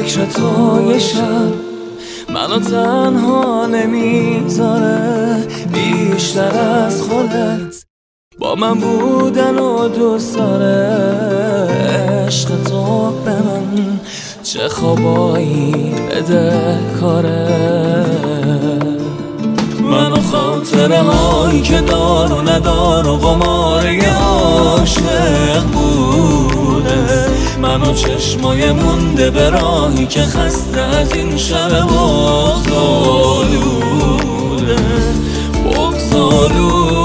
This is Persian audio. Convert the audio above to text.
فکر تو یه شب منو تنها نمیذاره بیشتر از خودت با من بودن و دوست داره. عشق تو به من چه خوابایی بده کاره. منو خاطره هایی که دار و ندار و قماره عاشق بوده. منو چشمای مونده به راهی که خسته از این شب بغض‌آلوده.